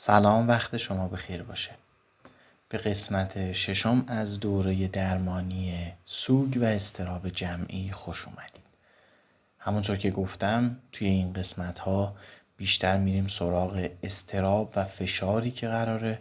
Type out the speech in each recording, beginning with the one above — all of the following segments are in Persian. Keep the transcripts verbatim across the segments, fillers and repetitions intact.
سلام، وقت شما بخیر باشه. به قسمت ششم از دوره درمانی سوگ و اضطراب جمعی خوش اومدید. همونطور که گفتم توی این قسمت ها بیشتر میریم سراغ اضطراب و فشاری که قراره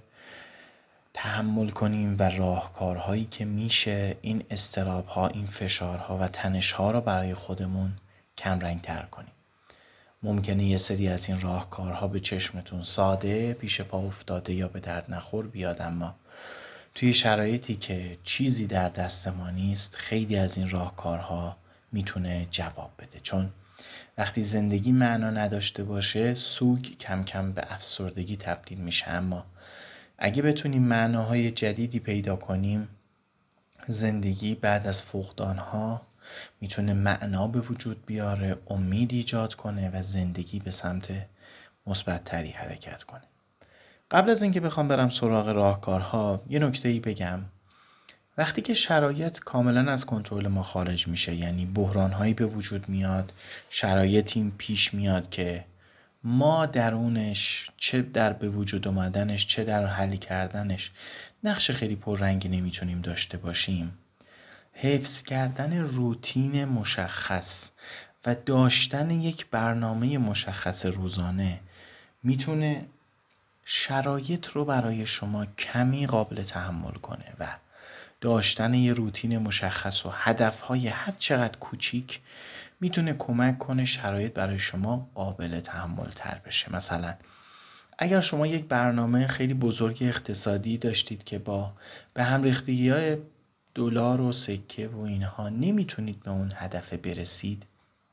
تحمل کنیم و راهکارهایی که میشه این اضطراب ها، این فشارها و تنش ها را برای خودمون کم رنگ تر کنیم. ممکنه یه سری از این راهکارها به چشمتون ساده، پیش پا افتاده یا به درد نخور بیاد، اما توی شرایطی که چیزی در دست ما نیست خیلی از این راهکارها میتونه جواب بده. چون وقتی زندگی معنا نداشته باشه سوگ کم کم به افسردگی تبدیل میشه، اما اگه بتونیم معناهای جدیدی پیدا کنیم زندگی بعد از فقدانها میتونه معنا به وجود بیاره، امید ایجاد کنه و زندگی به سمت مثبت‌تری حرکت کنه. قبل از اینکه بخوام برم سراغ راهکارها یه نکته‌ای بگم. وقتی که شرایط کاملا از کنترل ما خارج میشه، یعنی بحران‌هایی به وجود میاد، شرایطی پیش میاد که ما درونش چه در به وجود آمدنش چه در حل کردنش نقش خیلی پررنگی نمیتونیم داشته باشیم، حفظ کردن روتین مشخص و داشتن یک برنامه مشخص روزانه میتونه شرایط رو برای شما کمی قابل تحمل کنه و داشتن یه روتین مشخص و هدفهای هر چقدر کوچیک میتونه کمک کنه شرایط برای شما قابل تحمل تر بشه. مثلا اگر شما یک برنامه خیلی بزرگ اقتصادی داشتید که با به هم ریختگی‌های دلار و سکه و اینها نمیتونید به اون هدف برسید،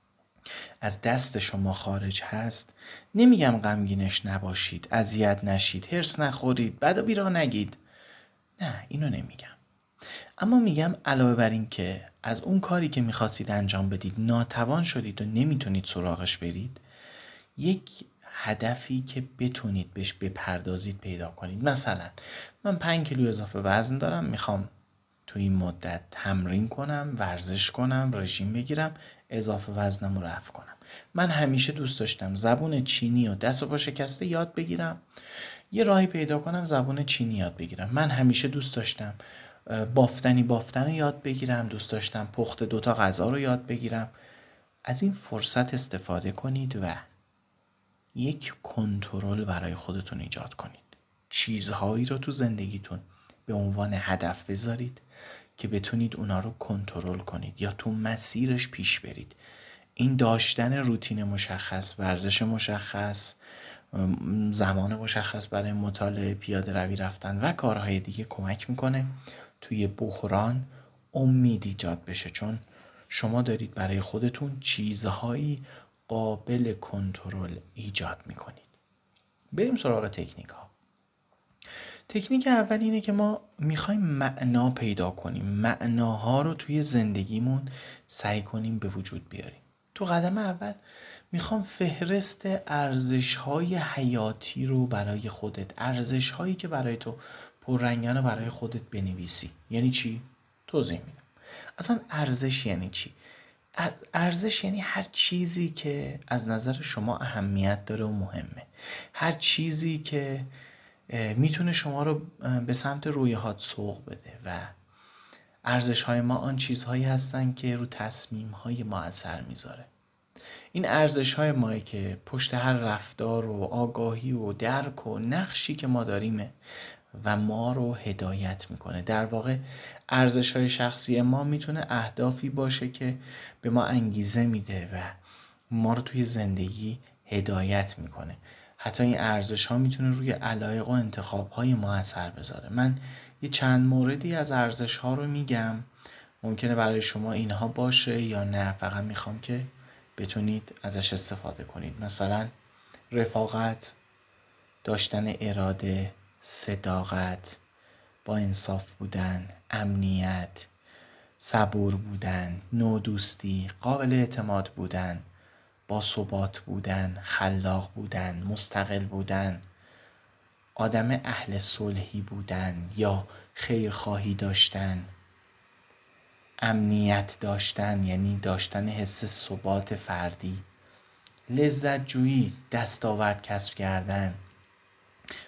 از دست شما خارج هست، نمیگم غمگینش نباشید، اذیت نشید، هرس نخورید، بد و بیرا نگید، نه اینو نمیگم، اما میگم علاوه بر این که از اون کاری که میخواستید انجام بدید ناتوان شدید و نمیتونید سراغش برید، یک هدفی که بتونید بهش بپردازید پیدا کنید. مثلا من پنج کیلو اضافه وزن دارم، میخوام تو این مدت تمرین کنم، ورزش کنم، رژیم بگیرم، اضافه وزنم رو رفع کنم. من همیشه دوست داشتم زبون چینی و دست و پا شکسته یاد بگیرم، یه راهی پیدا کنم زبون چینی یاد بگیرم. من همیشه دوست داشتم بافتنی بافتن رو یاد بگیرم، دوست داشتم پخت دوتا غذا رو یاد بگیرم. از این فرصت استفاده کنید و یک کنترل برای خودتون ایجاد کنید. چیزهایی رو تو زندگیتون به عنوان هدف بذارید که بتونید اونا رو کنترل کنید یا تو مسیرش پیش برید. این داشتن روتین مشخص، ورزش مشخص، زمان مشخص برای مطالعه، پیاده روی رفتن و کارهای دیگه کمک میکنه توی بحران امید ایجاد بشه، چون شما دارید برای خودتون چیزهایی قابل کنترل ایجاد میکنید. بریم سراغ تکنیک ها. تکنیک اول اینه که ما میخوایم معنا پیدا کنیم، معناها رو توی زندگیمون سعی کنیم به وجود بیاریم. تو قدم اول میخوام فهرست ارزش‌های حیاتی رو برای خودت، ارزش‌هایی که برای تو پررنگن برای خودت بنویسی. یعنی چی؟ توضیح میدم. اصلا ارزش یعنی چی؟ ارزش یعنی هر چیزی که از نظر شما اهمیت داره و مهمه، هر چیزی که میتونه شما رو به سمت رویاهات سوق بده و ارزش‌های ما آن چیزهایی هستن که رو تصمیم‌های ما اثر میذاره. این ارزش‌های مایی که پشت هر رفتار و آگاهی و درک و نقشی که ما داریمه و ما رو هدایت میکنه. در واقع ارزش‌های شخصی ما میتونه اهدافی باشه که به ما انگیزه میده و ما رو توی زندگی هدایت میکنه. حتی این ارزش‌ها میتونه روی علایق و انتخاب‌های ما اثر بذاره. من یه چند موردی از ارزش‌ها رو میگم، ممکنه برای شما اینها باشه یا نه، فقط میخوام که بتونید ازش استفاده کنید. مثلا رفاقت، داشتن اراده، صداقت، با انصاف بودن، امنیت، صبور بودن، نودوستی، قابل اعتماد بودن، با ثبات بودن، خلاق بودن، مستقل بودن، آدم اهل صلحی بودن یا خیرخواهی داشتن، امنیت داشتن یعنی داشتن حس ثبات فردی، لذت جویی، دستاورد کسب کردن،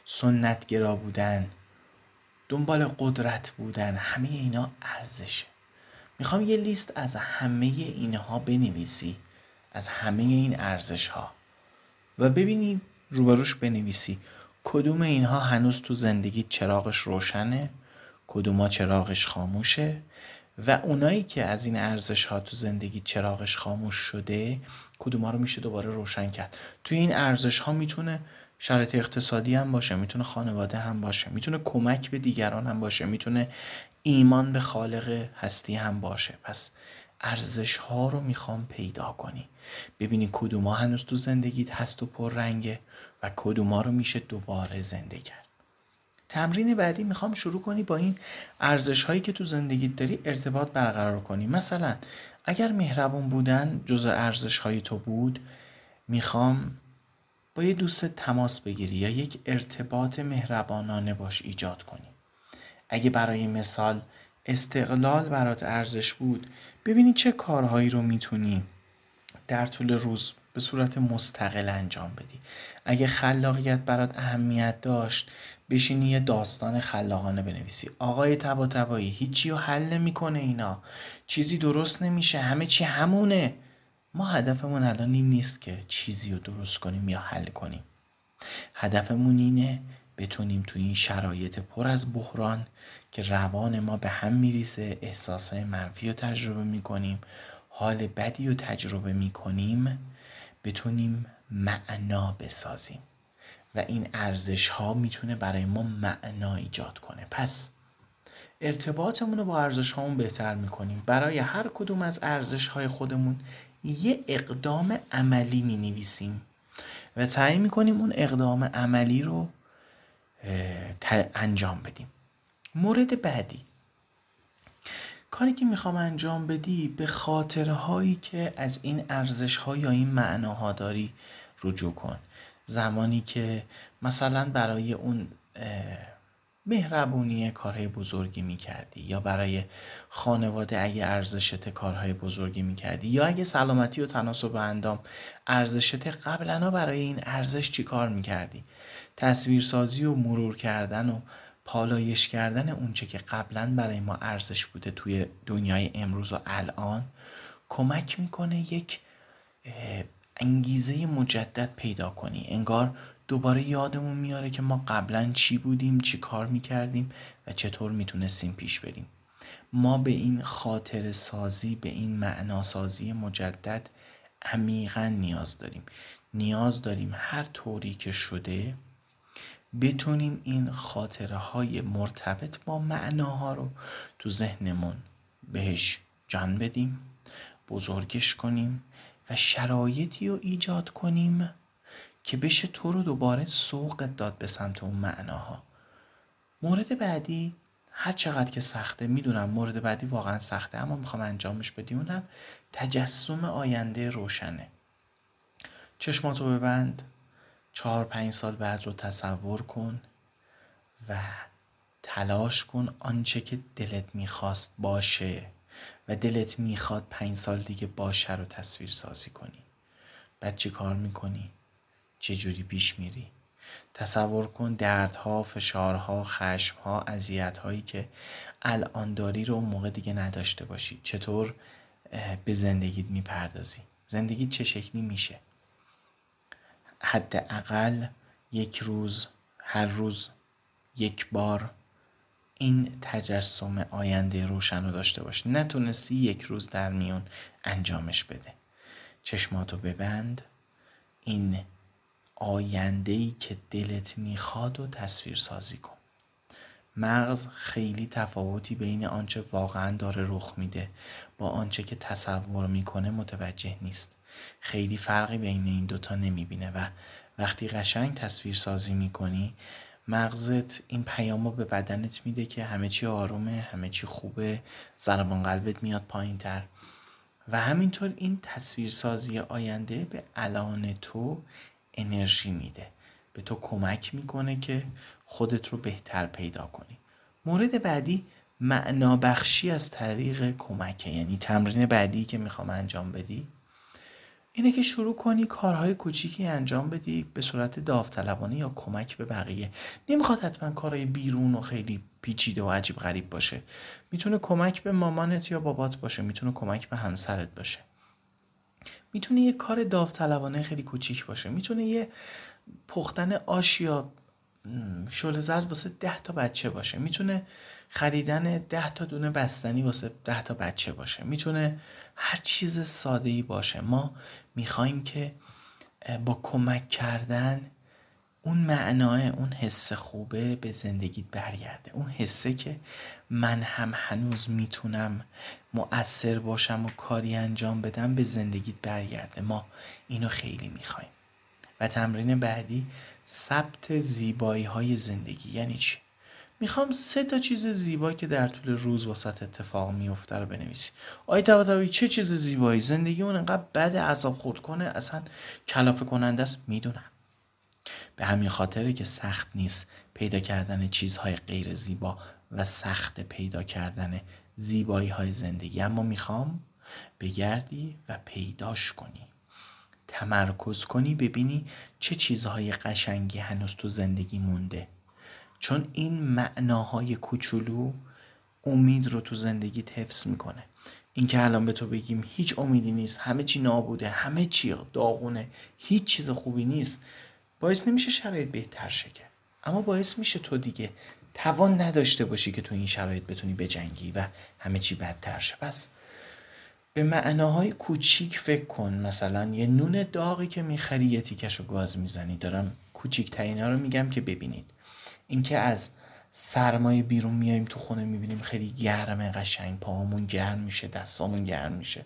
سنتگرا بودن، دنبال قدرت بودن، همه اینا ارزشه. میخوام یه لیست از همه اینها بنویسی، از همه این ارزش ها، و ببینی روبروش بنویسی کدوم اینها هنوز تو زندگی چراغش روشنه، کدوما چراغش خاموشه، و اونایی که از این ارزش ها تو زندگی چراغش خاموش شده کدوما رو میشه دوباره روشن کرد. توی این ارزش ها میتونه شرایط اقتصادی هم باشه، میتونه خانواده هم باشه، میتونه کمک به دیگران هم باشه، میتونه ایمان به خالق هستی هم باشه. پس ارزش ها رو میخوام پیدا کنی، ببینی کدوما هنوز تو زندگیت هست و پر رنگه و کدوما رو میشه دوباره زنده کرد. تمرین بعدی میخوام شروع کنی با این ارزش هایی که تو زندگیت داری ارتباط برقرار کنی. مثلا اگر مهربون بودن جزء ارزش های تو بود، میخوام با یه دوست تماس بگیری یا یک ارتباط مهربانانه باش ایجاد کنی. اگه برای مثال استقلال برات ارزش بود، ببینی چه کارهایی رو میتونی در طول روز به صورت مستقل انجام بدی. اگه خلاقیت برات اهمیت داشت، بشینی یه داستان خلاقانه بنویسی. آقای طباطبایی هیچی رو حل نمیکنه، اینا چیزی درست نمیشه، همه چی همونه. ما هدفمون الان این نیست که چیزی رو درست کنیم یا حل کنیم. هدفمون اینه بتونیم تو این شرایط پر از بحران که روان ما به هم میریزه، احساسای منفی رو تجربه میکنیم، حال بدی رو تجربه میکنیم، بتونیم معنا بسازیم و این ارزش ها میتونه برای ما معنا ایجاد کنه. پس ارتباطمون رو با ارزش هامون بهتر میکنیم. برای هر کدوم از ارزش های خودمون یه اقدام عملی می نویسیم و تعیین میکنیم اون اقدام عملی رو انجام بدیم. مورد بعدی، کاری که میخوام انجام بدی به خاطره هایی که از این ارزش ها یا این معناها داری رجوع کن. زمانی که مثلا برای اون مهربونی کارهای بزرگی میکردی، یا برای خانواده اگه ارزشت کارهای بزرگی میکردی، یا اگه سلامتی و تناسب اندام ارزشت، قبلا برای این ارزش چی کار میکردی. تصویرسازی و مرور کردن و پالایش کردن اونچه که قبلا برای ما ارزش بوده توی دنیای امروز و الان کمک میکنه یک انگیزه مجدد پیدا کنی. انگار دوباره یادمون میاره که ما قبلا چی بودیم، چی کار میکردیم و چطور میتونستیم پیش بریم. ما به این خاطر سازی، به این معنا سازی مجدد عمیقا نیاز داریم. نیاز داریم هر طوری که شده بتونیم این خاطره های مرتبط با معناها رو تو ذهنمون بهش جان بدیم، بزرگش کنیم و شرایطی رو ایجاد کنیم که بشه تو رو دوباره سوق داد به سمت اون معناها. مورد بعدی هر چقدر که سخته، میدونم مورد بعدی واقعا سخته، اما میخوام انجامش بدی، اونم تجسم آینده روشنه. چشماتو ببند، چهار پنج سال بعد رو تصور کن و تلاش کن آنچه که دلت میخواست باشه و دلت میخواد پنج سال دیگه باشه رو تصویر سازی کنی. بعد چی کار میکنی؟ چه جوری پیش میری؟ تصور کن دردها، فشارها، خشمها، اذیت‌هایی که الان داری رو اون موقع دیگه نداشته باشی. چطور به زندگیت میپردازی؟ زندگیت چه شکلی میشه؟ حداقل یک روز، هر روز یک بار این تجسم آینده روشن رو داشته باش. نتونستی یک روز در میون انجامش بده. چشماتو ببند، این آینده‌ای که دلت میخواد و تصویر سازی کن. مغز خیلی تفاوتی بین آنچه واقعا داره رخ میده با آنچه که تصور میکنه متوجه نیست. خیلی فرقی بین این دوتا نمیبینه و وقتی قشنگ تصویر سازی میکنی، مغزت این پیامو به بدنت میده که همه چی آرومه، همه چی خوبه، ضربان قلبت میاد پایین تر و همینطور این تصویر سازی آینده به الان تو انرژی میده، به تو کمک میکنه که خودت رو بهتر پیدا کنی. مورد بعدی معنا بخشی از طریق کمکه. یعنی تمرین بعدی که میخوام انجام بدی اینه که شروع کنی کارهای کوچیکی انجام بدی به صورت داوطلبانه یا کمک به بقیه. نمیخواد حتما کارهای بیرون و خیلی پیچیده و عجیب غریب باشه. میتونه کمک به مامانت یا بابات باشه، میتونه کمک به همسرت باشه، میتونه یه کار داوطلبانه خیلی کوچیک باشه، میتونه یه پختن آش یا شل زرد واسه ده تا بچه باشه، میتونه خریدن ده تا دونه بستنی واسه ده تا بچه باشه، میتونه هر چیز ساده‌ای باشه. ما میخوایم که با کمک کردن اون معناه، اون حس خوبه به زندگیت برگرده، اون حسه که من هم هنوز میتونم مؤثر باشم و کاری انجام بدم به زندگیت برگرده. ما اینو خیلی میخوایم. و تمرین بعدی ثبت زیبایی های زندگی. یعنی چی؟ میخوام سه تا چیز زیبا که در طول روز واسط اتفاق میفته رو بنویسی. آی طباطبایی چه چیز زیبایی؟ زندگی اون انقدر بده، عذاب خورد کنه، اصلا کلافه کننده است. میدونم، به همین خاطره که سخت نیست پیدا کردن چیزهای غیر زیبا و سخت پیدا کردن زیبایی های زندگی. اما میخوام بگردی و پیداش کنی، تمرکز کنی، ببینی چه چیزهای قشنگی هنوز تو زندگی مونده. چون این معناهای کوچولو امید رو تو زندگیت حفظ میکنه. این که الان به تو بگیم هیچ امیدی نیست، همه چی نابوده، همه چی داغونه، هیچ چیز خوبی نیست، باعث نمیشه شرایط بهتر شه، اما باعث میشه تو دیگه توان نداشته باشی که تو این شرایط بتونی بجنگی و همه چی بدتر شه. پس به معناهای کوچیک فکر کن. مثلا یه نون داغی که میخری یه تیکش رو گاز میزنی. دارم کوچیک ترینا رو میگم که ببینید. این که از سرمای بیرون میایم تو خونه میبینیم خیلی گرمه، قشنگ پاهمون گرم میشه، دستامون گرم میشه.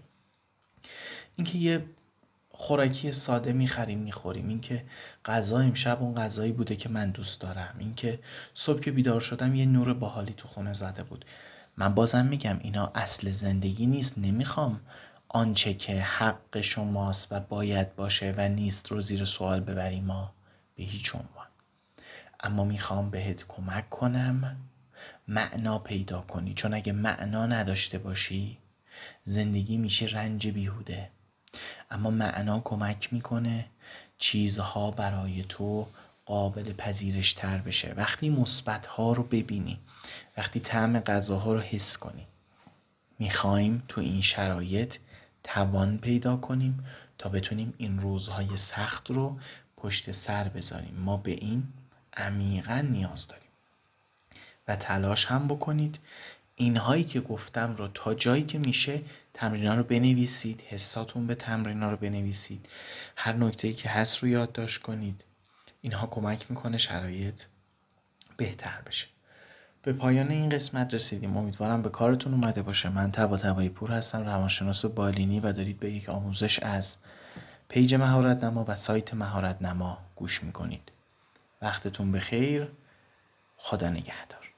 این که یه خوراکی ساده میخریم میخوریم. این که غذا امشب اون غذایی بوده که من دوست دارم. این که صبح که بیدار شدم یه نور باحالی تو خونه زده بود. من بازم میگم اینا اصل زندگی نیست. نمیخوام آنچه که حق شماست و باید باشه و نیست رو زیر سوال ببریم، ما به هیچ عنوان. اما میخوام بهت کمک کنم معنا پیدا کنی. چون اگه معنا نداشته باشی زندگی میشه رنج بیهوده. اما معنا کمک میکنه چیزها برای تو قابل پذیرش تر بشه. وقتی مثبت ها رو ببینی، وقتی طعم غذاها رو حس کنی. میخوایم تو این شرایط توان پیدا کنیم تا بتونیم این روزهای سخت رو پشت سر بذاریم. ما به این عمیقاً نیاز داریم و تلاش هم بکنید اینهایی که گفتم رو تا جایی که میشه تمرینا رو بنویسید، حساتون به تمرینا رو بنویسید، هر نکته‌ای که هست رو یادداشت کنید. اینها کمک میکنه شرایط بهتر بشه. به پایان این قسمت رسیدیم. امیدوارم به کارتون اومده باشه. من طباطبایی پور هستم، روانشناس بالینی، و دارید به یک آموزش از پیج مهارت نما و سایت مهارت نما گوش میکنید. وقتتون بخیر. خدا نگهدار.